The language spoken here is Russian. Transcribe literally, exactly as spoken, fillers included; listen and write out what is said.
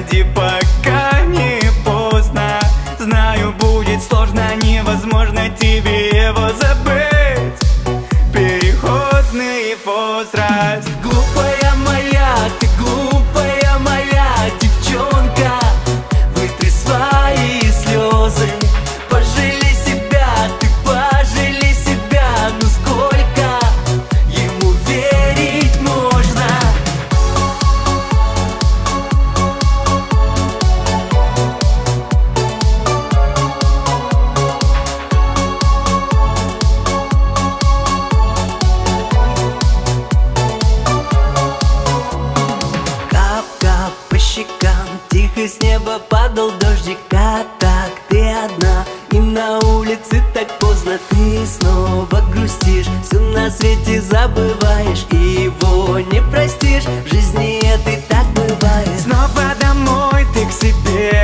Уходи, пока не поздно. Знаю, будет сложно, невозможно тебе его забыть. Переходный возраст. Глупая моя, ты глупая моя девчонка, вытри свои слезы, пожалей себя, ты пожалей себя. Ну сколько ему верить можно? Кап-кап по щекам, тихо с неба падал дождик. А так ты одна, и на улице так поздно. Ты снова грустишь, все на свете забываешь, и его не простишь. В жизни это и так бывает. Снова домой ты к себе